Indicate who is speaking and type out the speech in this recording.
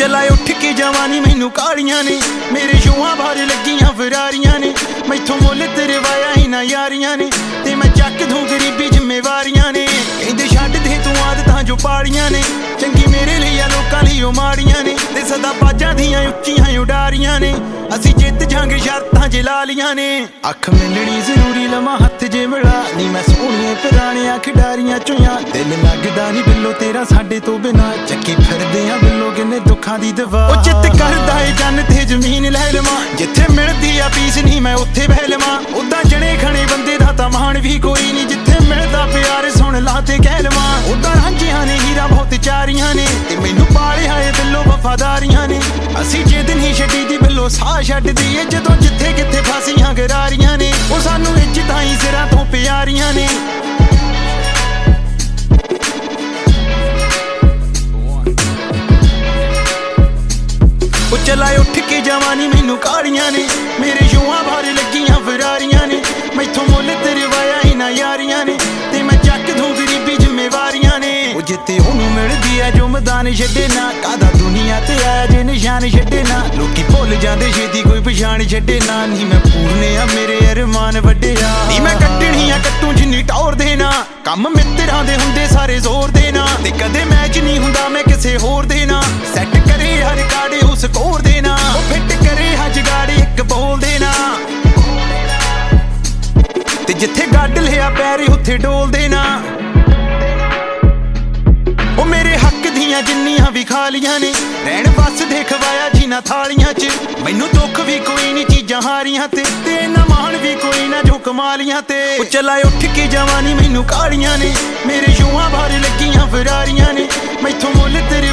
Speaker 1: चला उठ के जवानी मैनू कालियां ने मेरे शोआं बाहर लगियां फरारियां ने मैथों मुल तेरे वाया ही ना यारियां ने ते मैं चक दूं गरीबी जिम्मेवारियां ने कहंदे छड्ड दे तू आदतां जो पालियां ने चंगी मेरे लिए लोकां लई ओ माड़ियां ने ते सदा बाजां दियां उच्चियां उडारियां ने असीं जित जांगे शर्तां जे ला लियां ने अख मिलनी जरूरी लवां हत्थ जे मिला नी मैं सोहणिए पुराणियां खिडारियां चों दिल लगदा नी बिल्लो तेरा साडे तो बिना चक्की फिरदे आ बिल्लो किन्ने दुखां दी दवा ओ चित करदा ए जन ते जमीन लै लवां जिथे मिलदी आ पीस नी मैं उत्थे बह लवां उदां जणे खणे बंदे दा तां मान भी कोई नी जिथे मिलदा प्यार सुन ला ते कह लवां उदां रांझियां ने हीरा बहुत चारियां ने ते मैनू पालिया ए बिल्लो वफादारियां ने असीं जिद नहीं छड्डी दी बिल्लो साह छड्डदी ए जदों जिथे किथे फासियां गरारियां ने ओ सानू इज्जतां ही सिरां तो प्यारियां ने चला उठ के जवानी मैनू कालियां ने मेरे शोआं बाहर लगियां फरारियां ने मैथों मुल तेरे वाया ही ना यारियां ने ते मैं चक दूं गरीबी जिम्मेवारियां ने ओ जिते ओनू मिलदी है जो मैदान छड्डे ना कादा दुनिया ते आया जे निशान छड्डे ना लोकी भुल जांदे छेती कोई पछाण छड्डे ना नी मैं पूरने आ मेरे अरमान वड्डे आ नी मैं कट्टणी आ कट्टू जिन्नी टौर देना कम मित्तरां दे हुंदे सारे जोर देना ते कदे मैच नहीं हुंदा मैं किसे होर देना सैट करे हर काड़े उस कोर देना ओ फिट करे हज गाड़ी एक बोल देना ते जिथे गड्ड लिया पैर उत्थे डोल देना ओ मेरे हक दियां जिन्नियां भी खालियां ने रहन बस दे खवाया जिन्हां थालियां च मैनू दुख भी कोई नी चीजां हारियां ते इन्ना मान भी कोई ना जो कमालियां ते ओ चला उठ के जवानी मैनू कालियां ने मेरे शोआं बाहर लगियां फरारियां ने मैथों मुल तेरे